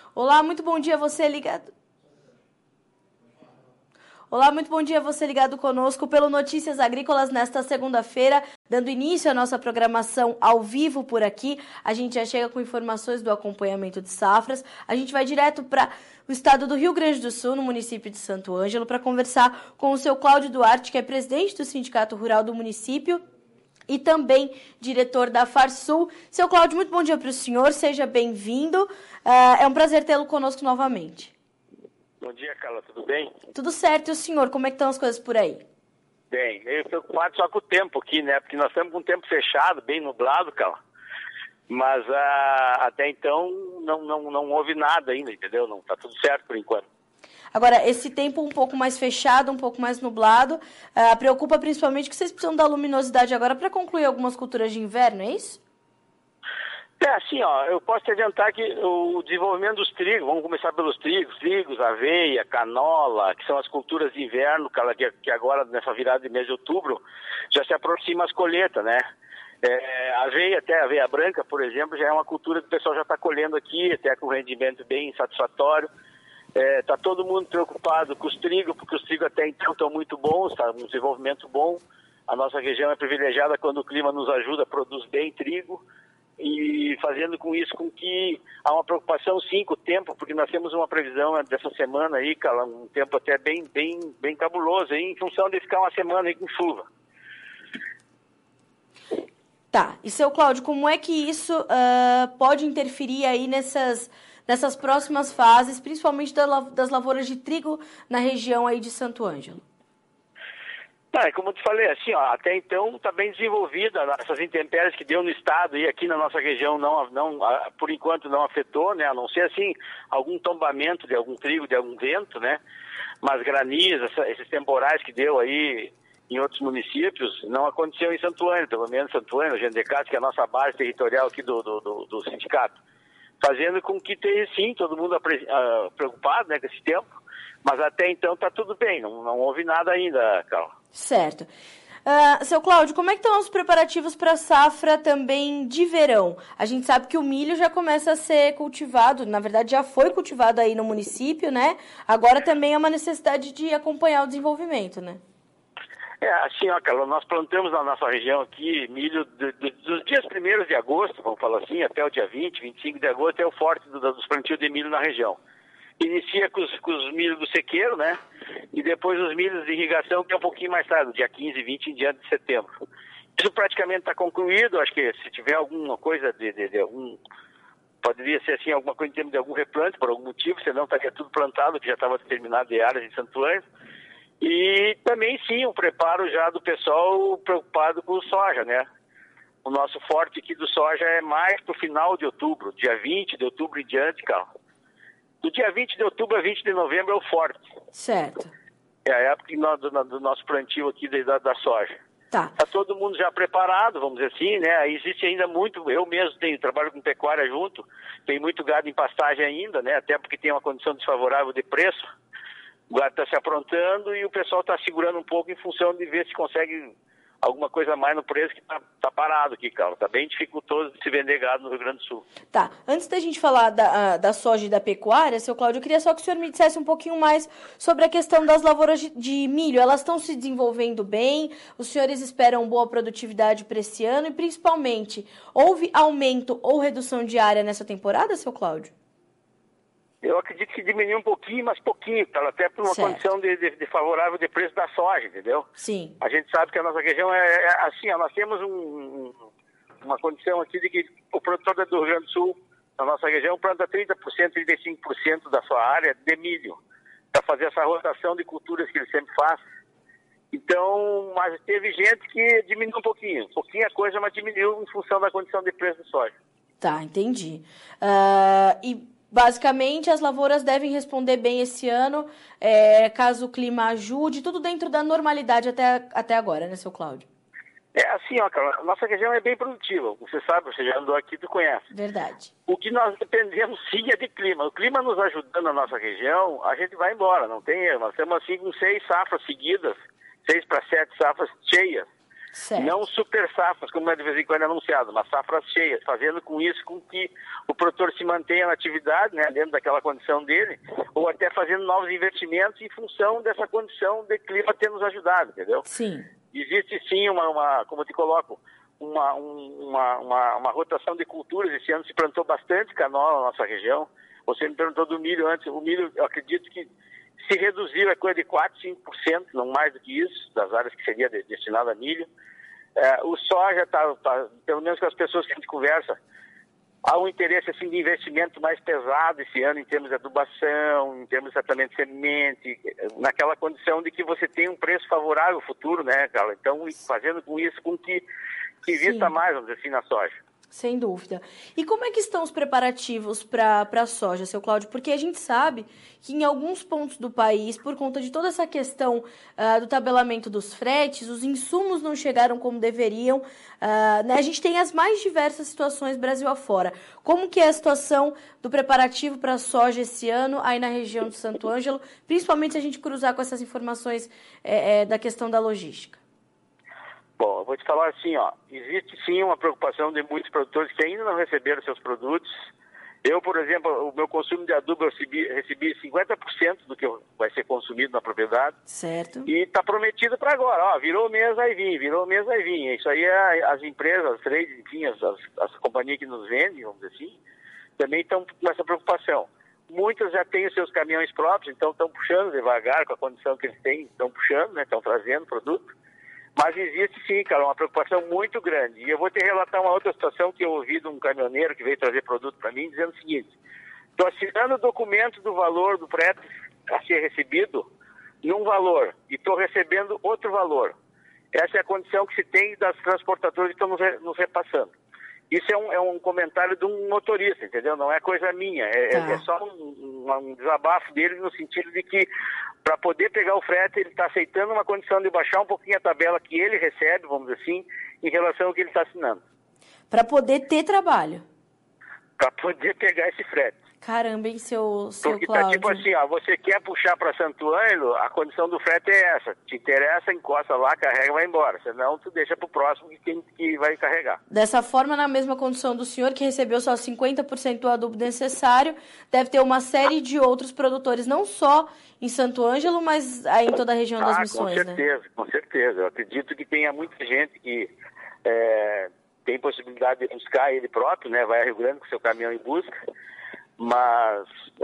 Olá, muito bom dia, você ligado. Olá, muito bom dia, você ligado conosco pelo Notícias Agrícolas nesta segunda-feira, dando início à nossa programação ao vivo por aqui. A gente já chega com informações do acompanhamento de safras. A gente vai direto para o estado do Rio Grande do Sul, no município de Santo Ângelo, para conversar com o seu Cláudio Duarte, que é presidente do Sindicato Rural do município e também diretor da Farsul. Seu Cláudio, muito bom dia para o senhor, seja bem-vindo. É um prazer tê-lo conosco novamente. Bom dia, Carla, tudo bem? Tudo certo, e o senhor, como é que estão as coisas por aí? Bem, eu estou preocupado só com o tempo aqui, né? Porque nós estamos com o tempo fechado, bem nublado, Carla. Mas até então não houve nada ainda, entendeu? Não está tudo certo por enquanto. Agora, esse tempo um pouco mais fechado, um pouco mais nublado, preocupa principalmente que vocês precisam da luminosidade agora para concluir algumas culturas de inverno, é isso? Assim, eu posso te adiantar que o desenvolvimento dos trigos, vamos começar pelos trigos, aveia, canola, que são as culturas de inverno, que agora, nessa virada de mês de outubro, já se aproxima as colheitas, né? Aveia branca, por exemplo, já é uma cultura que o pessoal já está colhendo aqui, até com rendimento bem satisfatório. Está todo mundo preocupado com os trigos, porque os trigos até então estão muito bons, está um desenvolvimento bom. A nossa região é privilegiada quando o clima nos ajuda, produz bem trigo. E fazendo com isso com que há uma preocupação sim com o tempo, porque nós temos uma previsão dessa semana aí, cara, um tempo até bem cabuloso, aí, em função de ficar uma semana aí com chuva. Tá, e seu Cláudio, como é que isso pode interferir aí nessas próximas fases, principalmente das lavouras de trigo na região aí de Santo Ângelo? Como eu te falei, assim, até então está bem desenvolvida, essas intempéries que deu no estado e aqui na nossa região por enquanto não afetou, né, a não ser assim, algum tombamento de algum trigo, de algum vento, né, mas granizo, esses temporais que deu aí em outros municípios, não aconteceu em Santo Ângelo, pelo menos Santo Ângelo, Gendecat, que é a nossa base territorial aqui do sindicato, fazendo com que tenha sim, todo mundo preocupado, né, com esse tempo, mas até então está tudo bem, não houve nada ainda, Carla. Certo. Seu Cláudio, como é que estão os preparativos para a safra também de verão? A gente sabe que o milho já começa a ser cultivado, na verdade já foi cultivado aí no município, né? Agora também é uma necessidade de acompanhar o desenvolvimento, né? Assim, Carla, nós plantamos na nossa região aqui milho dos dias 1º de agosto, vamos falar assim, até o dia 20, 25 de agosto é o forte dos plantios de milho na região. Inicia com os milhos do sequeiro, né? E depois os milhos de irrigação, que é um pouquinho mais tarde, dia 15, 20 em diante de setembro. Isso praticamente está concluído, acho que se tiver alguma coisa de algum... Poderia ser assim, alguma coisa em termos de algum replante, por algum motivo, senão estaria tudo plantado, que já estava determinado de áreas em Santo Ângelo. E também, sim, o preparo já do pessoal preocupado com o soja, né? O nosso forte aqui do soja é mais para o final de outubro, dia 20 de outubro em diante, Carla. Do dia 20 de outubro a 20 de novembro é o forte. Certo. É a época do nosso plantio aqui da soja. Tá. Está todo mundo já preparado, vamos dizer assim, né? Existe ainda muito, eu mesmo trabalho com pecuária junto, tem muito gado em pastagem ainda, né? Até porque tem uma condição desfavorável de preço. O gado está se aprontando e o pessoal está segurando um pouco em função de ver se consegue alguma coisa a mais no preço, que tá parado aqui, Carlos. Está bem dificultoso de se vender gado no Rio Grande do Sul. Tá. Antes da gente falar da soja e da pecuária, seu Cláudio, eu queria só que o senhor me dissesse um pouquinho mais sobre a questão das lavouras de milho. Elas estão se desenvolvendo bem? Os senhores esperam boa produtividade para esse ano? E, principalmente, houve aumento ou redução de área nessa temporada, seu Cláudio? Eu acredito que diminuiu um pouquinho, mas pouquinho, até por uma condição de favorável de preço da soja, entendeu? Sim. A gente sabe que a nossa região é assim, nós temos uma condição aqui de que o produtor do Rio Grande do Sul, na nossa região, planta 30%, 35% da sua área de milho, para fazer essa rotação de culturas que ele sempre faz. Então, mas teve gente que diminuiu um pouquinho a coisa, mas diminuiu em função da condição de preço da soja. Tá, entendi. Basicamente, as lavouras devem responder bem esse ano, caso o clima ajude, tudo dentro da normalidade até agora, né, seu Cláudio? Assim, Carla, nossa região é bem produtiva. Você sabe, você já andou aqui, tu conhece. Verdade. O que nós dependemos, sim, é de clima. O clima nos ajudando na nossa região, a gente vai embora, não tem erro. Nós estamos assim com 6 safras seguidas, 6 para 7 safras cheias. Certo. Não super safras, como é de vez em quando anunciado, mas safras cheias, fazendo com isso com que o produtor se mantenha na atividade, né, dentro daquela condição dele, ou até fazendo novos investimentos em função dessa condição de clima ter nos ajudado, entendeu? Sim. Existe sim como eu te coloco, uma rotação de culturas. Esse ano se plantou bastante canola na nossa região. Você me perguntou do milho antes. O milho, eu acredito que se reduziu, é coisa de 4%, 5%, não mais do que isso, das áreas que seria destinada a milho. O soja está, pelo menos com as pessoas que a gente conversa, há um interesse assim, de investimento mais pesado esse ano em termos de adubação, em termos de tratamento de semente, naquela condição de que você tem um preço favorável no futuro, né, Carla? Então, fazendo com isso com que invista mais, vamos dizer assim, na soja. Sem dúvida. E como é que estão os preparativos para a soja, seu Cláudio? Porque a gente sabe que em alguns pontos do país, por conta de toda essa questão do tabelamento dos fretes, os insumos não chegaram como deveriam. Né? A gente tem as mais diversas situações Brasil afora. Como que é a situação do preparativo para a soja esse ano aí na região de Santo Ângelo, principalmente se a gente cruzar com essas informações da questão da logística? Bom, eu vou te falar assim, existe sim uma preocupação de muitos produtores que ainda não receberam seus produtos. Eu, por exemplo, o meu consumo de adubo, eu recebi 50% do que vai ser consumido na propriedade. Certo. E está prometido para agora, virou o mês, vai vir, virou o mês, vai vir. Isso aí as empresas, as trades, enfim, as companhias que nos vendem, vamos dizer assim, também estão com essa preocupação. Muitas já têm os seus caminhões próprios, então estão puxando devagar com a condição que eles têm, estão puxando, né, estão trazendo produto. Mas existe sim, cara, uma preocupação muito grande. E eu vou te relatar uma outra situação que eu ouvi de um caminhoneiro que veio trazer produto para mim, dizendo o seguinte: estou assinando o documento do valor do frete a ser recebido num valor e estou recebendo outro valor. Essa é a condição que se tem das transportadoras que estão nos repassando. Isso é um comentário de um motorista, entendeu? Não é coisa minha, é só um desabafo dele no sentido de que para poder pegar o frete ele está aceitando uma condição de baixar um pouquinho a tabela que ele recebe, vamos dizer assim, em relação ao que ele está assinando. Para poder ter trabalho. Para poder pegar esse frete. Caramba, hein, seu Porque Cláudio? tá tipo assim, você quer puxar para Santo Ângelo, a condição do frete é essa. Te interessa, encosta lá, carrega e vai embora. Senão, tu deixa para o próximo que vai carregar. Dessa forma, na mesma condição do senhor, que recebeu só 50% do adubo necessário, deve ter uma série de outros produtores, não só em Santo Ângelo, mas aí em toda a região das Missões, com certeza, né? Com certeza. Eu acredito que tenha muita gente que tem possibilidade de buscar ele próprio, né? Vai a Rio Grande com seu caminhão em busca. Mas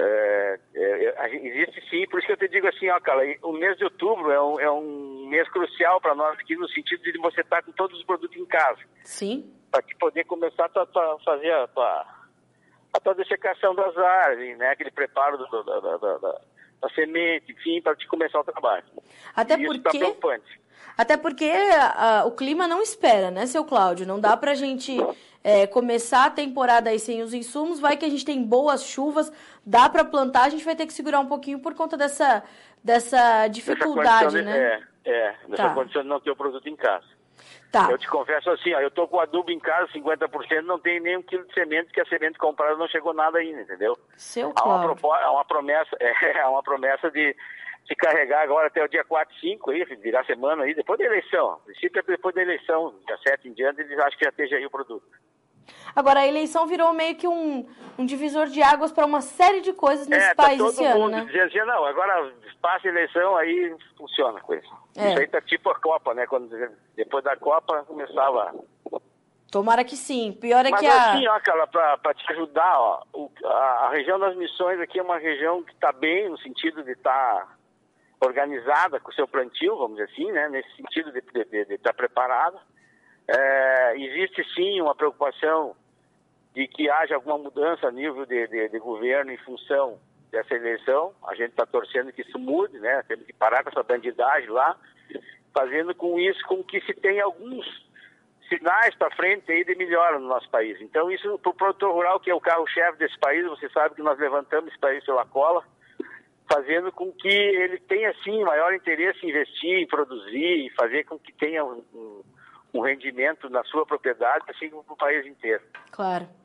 existe sim, por isso que eu te digo assim, Carla, o mês de outubro é um mês crucial para nós aqui, no sentido de você estar com todos os produtos em casa. Sim. Para poder começar a fazer a tua dessecação das árvores, né? Aquele preparo da semente, enfim, para te começar o trabalho. Até isso está preocupante. Até porque o clima não espera, né, seu Cláudio? Não dá para a gente começar a temporada aí sem os insumos, vai que a gente tem boas chuvas, dá para plantar, a gente vai ter que segurar um pouquinho por conta dessa dificuldade, né? Dessa condição de não ter o produto em casa. Tá. Eu te confesso assim, eu tô com adubo em casa, 50%, não tem nem 1 quilo de semente, que a semente comprada não chegou nada ainda, entendeu? Seu Cláudio. Há uma promessa de se carregar agora até o dia 4, 5, aí, virar semana aí, depois da eleição. No princípio, depois da eleição, dia 7 em diante, eles acham que já esteja aí o produto. Agora, a eleição virou meio que um divisor de águas para uma série de coisas nesse país esse ano, né? Dizendo assim, não, agora passa a eleição, aí funciona a coisa. Isso aí tá tipo a Copa, né? Quando, depois da Copa, começava... Tomara que sim. Pior é Mas que assim, Carla, para te ajudar, a região das Missões aqui é uma região que está bem, no sentido de estar organizada com o seu plantio, vamos dizer assim, né? Nesse sentido de estar preparada. Existe sim uma preocupação de que haja alguma mudança a nível de governo em função dessa eleição. A gente está torcendo que isso mude, né? Temos que parar com essa bandidagem lá, fazendo com isso com que se tenha alguns sinais para frente aí de melhora no nosso país. Então isso, para o produtor rural, que é o carro-chefe desse país, você sabe que nós levantamos esse país pela cola, fazendo com que ele tenha sim maior interesse em investir, em produzir, e fazer com que tenha um rendimento na sua propriedade, assim como no país inteiro. Claro.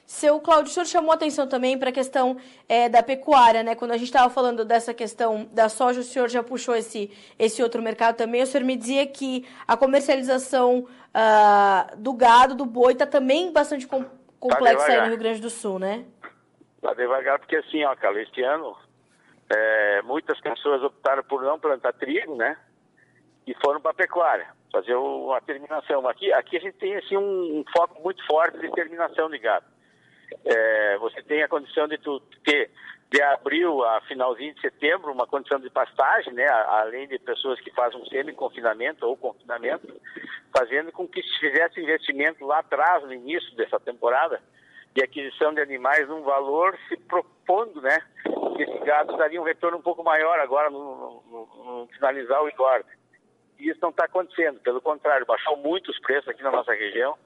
Seu Cláudio, o senhor chamou atenção também para a questão da pecuária, né? Quando a gente estava falando dessa questão da soja, o senhor já puxou esse outro mercado também. O senhor me dizia que a comercialização do gado, do boi, está também bastante complexa aí no Rio Grande do Sul, né? Está devagar porque assim, ó, Carla, este ano muitas pessoas optaram por não plantar trigo, né? E foram para a pecuária, fazer uma terminação. Aqui a gente tem assim, um foco muito forte de terminação de gado. Você tem a condição de de abril a finalzinho de setembro, uma condição de pastagem, né? Além de pessoas que fazem um semi-confinamento ou confinamento, fazendo com que se fizesse investimento lá atrás, no início dessa temporada, de aquisição de animais num valor, se propondo, né? Que esse gado daria um retorno um pouco maior agora no finalizar o engorde. E isso não está acontecendo, pelo contrário, baixou muito os preços aqui na nossa região,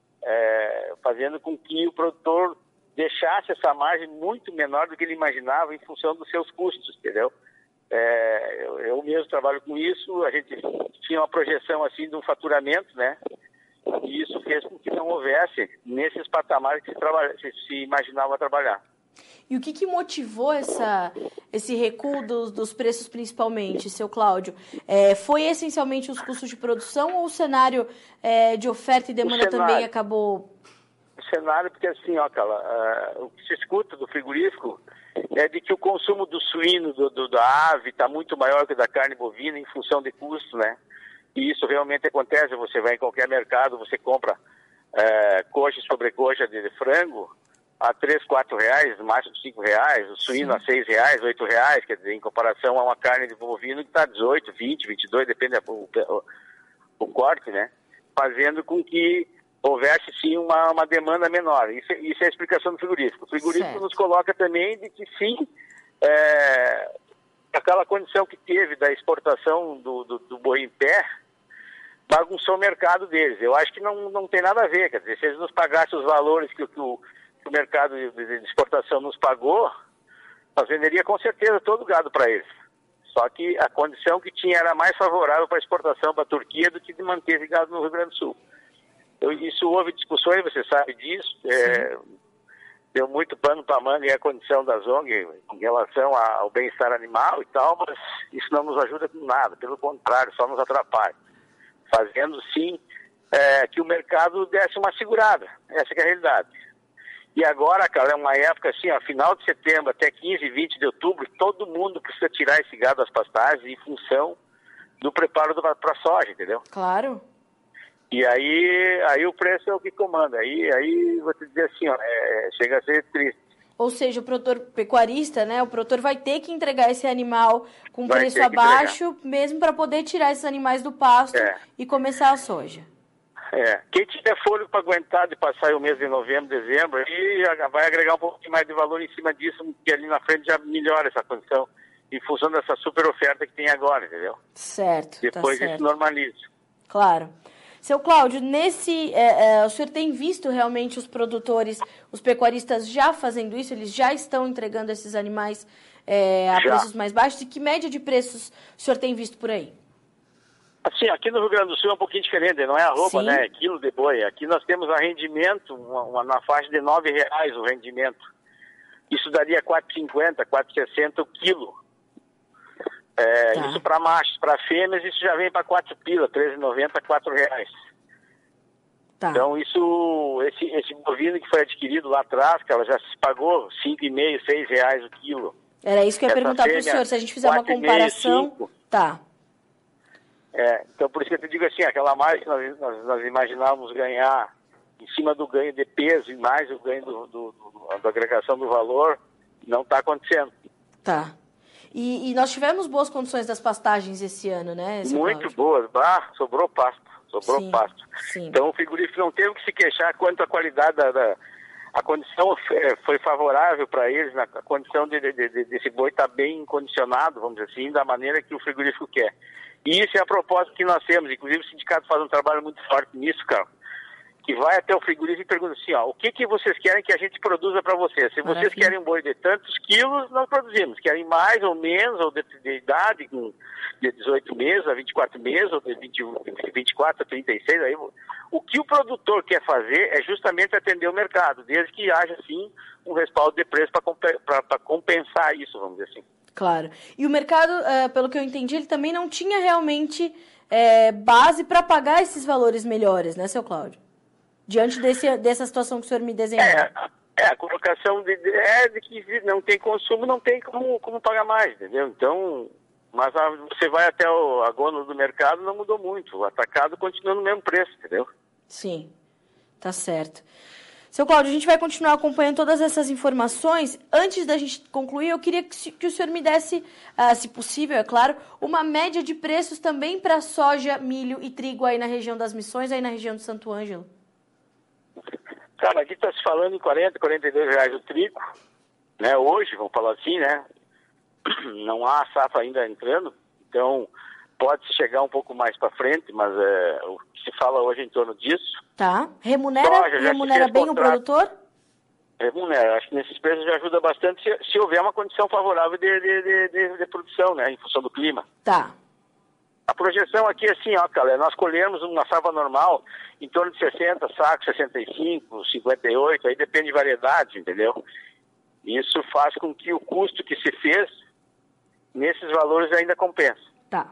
fazendo com que o produtor deixasse essa margem muito menor do que ele imaginava em função dos seus custos, entendeu? Eu mesmo trabalho com isso, a gente tinha uma projeção assim de um faturamento, né? E isso fez com que não houvesse nesses patamares que se imaginava trabalhar. E o que motivou esse recuo dos preços principalmente, seu Cláudio? Foi essencialmente os custos de produção ou o cenário de oferta e demanda também acabou? O cenário, porque assim, ó, Carla, o que se escuta do frigorífico é de que o consumo do suíno, da ave, está muito maior que da carne bovina em função de custo, né? E isso realmente acontece. Você vai em qualquer mercado, você compra coxa e sobrecoxa de frango a R$3, R$4, no máximo R$5, o suíno a R$6, R$8, quer dizer, em comparação a uma carne de bovino que está 18, 20, 22, depende o corte, né? Fazendo com que houvesse sim uma demanda menor. Isso é a explicação do frigorífico. O frigorífico nos coloca também de que sim, aquela condição que teve da exportação do boi em pé bagunçou o mercado deles. Eu acho que não tem nada a ver. Quer dizer, se eles nos pagassem os valores que o mercado de exportação nos pagou, nós venderia com certeza todo o gado para eles. Só que a condição que tinha era mais favorável para a exportação para a Turquia do que de manter esse gado no Rio Grande do Sul. Isso houve discussões, você sabe disso, deu muito pano para manga e a condição das ONG em relação ao bem-estar animal e tal, mas isso não nos ajuda com nada, pelo contrário, só nos atrapalha, fazendo sim que o mercado desse uma segurada, essa que é a realidade. E agora, cara, é uma época assim, ó, final de setembro até 15, 20 de outubro, todo mundo precisa tirar esse gado das pastagens em função do preparo para a soja, entendeu? Claro. E aí o preço é o que comanda. Aí vou te dizer assim, ó, chega a ser triste. Ou seja, o produtor pecuarista, né? O produtor vai ter que entregar esse animal com preço abaixo, mesmo para poder tirar esses animais do pasto e começar a soja. Quem tiver fôlego para aguentar de passar o mês de novembro, dezembro, aí vai agregar um pouquinho mais de valor em cima disso, que ali na frente já melhora essa condição, em função dessa super oferta que tem agora, entendeu? Certo. Depois isso normaliza. Claro. Seu Cláudio, o senhor tem visto realmente os produtores, os pecuaristas já fazendo isso? Eles já estão entregando esses animais a preços mais baixos? E que média de preços o senhor tem visto por aí? Assim, aqui no Rio Grande do Sul é um pouquinho diferente, não é arroba, né? É quilo de boi. Aqui nós temos a rendimento, na faixa de R$9 o rendimento. Isso daria R$4,50, R$4,60 o quilo. Isso para machos, para fêmeas, isso já vem para 4 pila, R$13,90, R$4. Tá. Então, esse bovino que foi adquirido lá atrás, que ela já se pagou R$5,50, R$6 o quilo. Era isso que eu ia perguntar para o senhor, se a gente fizer uma comparação... 5. Tá. Então, por isso que eu te digo assim, aquela margem que nós imaginávamos ganhar em cima do ganho de peso e mais o ganho da agregação do valor, não está acontecendo. Tá. E nós tivemos boas condições das pastagens esse ano, né? Muito boas. Sobrou pasto. Pasto. Sim. Então o frigorífico não teve que se queixar quanto à qualidade a condição foi favorável para eles, a condição desse boi estar bem condicionado, vamos dizer assim, da maneira que o frigorífico quer. E isso é a proposta que nós temos. Inclusive o sindicato faz um trabalho muito forte nisso, cara. que vai até o frigorífico e pergunta assim, ó, o que vocês querem que a gente produza para vocês? Se vocês querem um boi de tantos quilos, nós produzimos. Querem mais ou menos, ou de idade, de 18 meses a 24 meses, ou de 24 a 36, aí, o que o produtor quer fazer é justamente atender o mercado, desde que haja, sim, um respaldo de preço para compensar isso, vamos dizer assim. Claro. E o mercado, pelo que eu entendi, ele também não tinha realmente base para pagar esses valores melhores, né, seu Cláudio? Diante dessa situação que o senhor me desenhou. A colocação de que não tem consumo, não tem como pagar mais, entendeu? Então, mas você vai até a gôndola do mercado, não mudou muito. O atacado continua no mesmo preço, entendeu? Sim, tá certo. Seu Cláudio, a gente vai continuar acompanhando todas essas informações. Antes da gente concluir, eu queria que o senhor me desse, se possível, é claro, uma média de preços também para soja, milho e trigo aí na região das Missões, aí na região de Santo Ângelo. Cara, aqui está se falando em 40, 42 reais o trigo, né? Hoje, vamos falar assim, né? Não há safra ainda entrando, então pode chegar um pouco mais para frente, mas o que se fala hoje é em torno disso. Tá. Remunera bem o produtor? Remunera. Acho que nesses preços já ajuda bastante se houver uma condição favorável de produção, né? Em função do clima. Tá. A projeção aqui é assim, ó, cara, nós colhemos uma safra normal em torno de 60 sacos, 65, 58, aí depende de variedade, entendeu? Isso faz com que o custo que se fez nesses valores ainda compensa. Tá.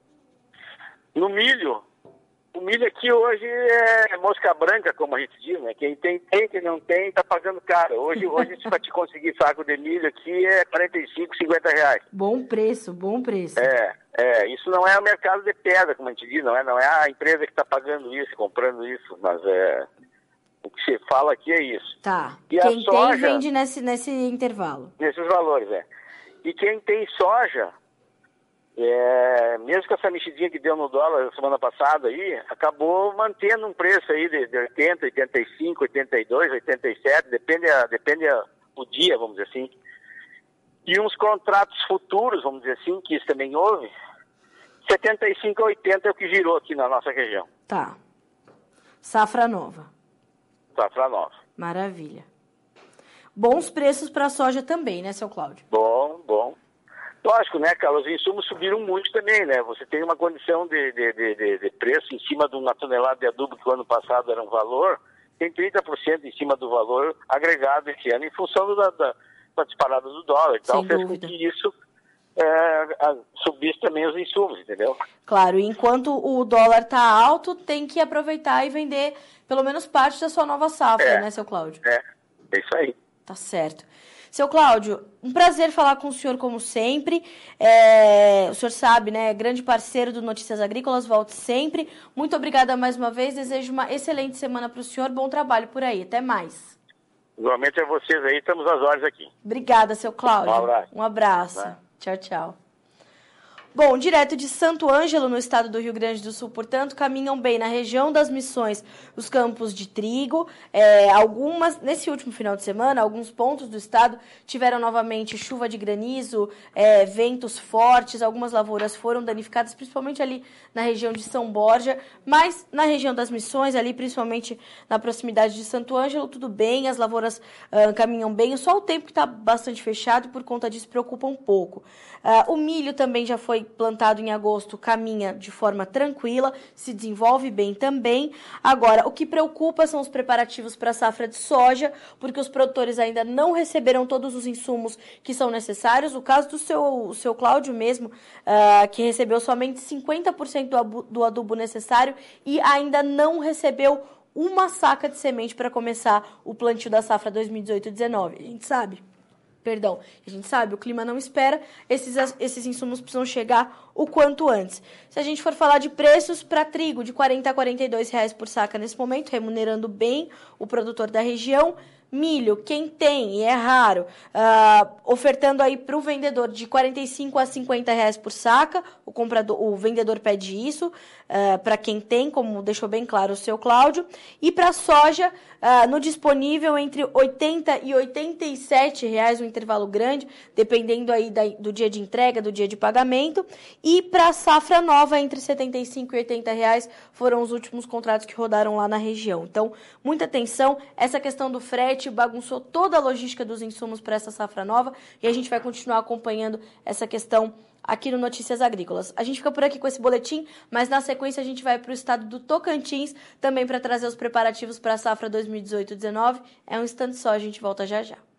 No milho, o milho aqui hoje é mosca branca, como a gente diz, né? Quem tem, quem não tem, tá pagando caro. Hoje para te conseguir saco de milho aqui é 45, 50 reais. Bom preço, bom preço. Isso não é o mercado de pedra, como a gente diz, não é a empresa que está pagando isso, comprando isso, mas o que se fala aqui é isso. Tá. E quem a soja, tem vende nesse intervalo. Nesses valores, E quem tem soja, mesmo com essa mexidinha que deu no dólar na semana passada aí, acabou mantendo um preço aí de 80, 85, 82, 87, depende o dia, vamos dizer assim. E uns contratos futuros, vamos dizer assim, que isso também houve, 75 a 80 é o que girou aqui na nossa região. Tá. Safra nova. Safra nova. Maravilha. Bons preços para a soja também, né, seu Cláudio? Bom. Lógico, né, Carlos? Os insumos subiram muito também, né? Você tem uma condição de preço em cima de uma tonelada de adubo que o ano passado era um valor, tem 30% em cima do valor agregado esse ano em função da disparada do dólar. Então fez com que isso subisse também os insumos, entendeu? Claro, e enquanto o dólar está alto, tem que aproveitar e vender pelo menos parte da sua nova safra, né, seu Cláudio? É isso aí. Tá certo. Seu Cláudio, um prazer falar com o senhor como sempre. O senhor sabe, né, grande parceiro do Notícias Agrícolas, volte sempre. Muito obrigada mais uma vez, desejo uma excelente semana para o senhor, bom trabalho por aí, até mais. Igualmente a vocês aí, estamos às horas aqui. Obrigada, seu Cláudio. Um abraço. Tchau, tchau. Bom, direto de Santo Ângelo, no estado do Rio Grande do Sul, portanto, caminham bem na região das Missões os campos de trigo. Nesse último final de semana, alguns pontos do estado tiveram novamente chuva de granizo, ventos fortes, algumas lavouras foram danificadas, principalmente ali na região de São Borja, mas na região das Missões, ali principalmente na proximidade de Santo Ângelo, tudo bem, as lavouras caminham bem, só o tempo que está bastante fechado, por conta disso preocupa um pouco. O milho também já foi plantado em agosto, caminha de forma tranquila, se desenvolve bem também. Agora, o que preocupa são os preparativos para a safra de soja, porque os produtores ainda não receberam todos os insumos que são necessários. O caso do seu Cláudio mesmo, que recebeu somente 50% do adubo necessário e ainda não recebeu uma saca de semente para começar o plantio da safra 2018-19. A gente sabe, o clima não espera, esses insumos precisam chegar o quanto antes. Se a gente for falar de preços para trigo, de 40 a 42 reais por saca nesse momento, remunerando bem o produtor da região. Milho, quem tem, e é raro, ofertando aí para o vendedor de 45 a 50 reais por saca, o vendedor pede isso, para quem tem, como deixou bem claro o seu Cláudio, e para a soja, no disponível entre R$ 80 e R$ 87 reais, um intervalo grande, dependendo aí do dia de entrega, do dia de pagamento. E para a safra nova, entre R$ 75 e R$ 80 reais foram os últimos contratos que rodaram lá na região. Então, muita atenção, essa questão do frete bagunçou toda a logística dos insumos para essa safra nova e a gente vai continuar acompanhando essa questão aqui no Notícias Agrícolas. A gente fica por aqui com esse boletim, mas na sequência a gente vai para o estado do Tocantins, também para trazer os preparativos para a safra 2018-19. É um instante só, a gente volta já já.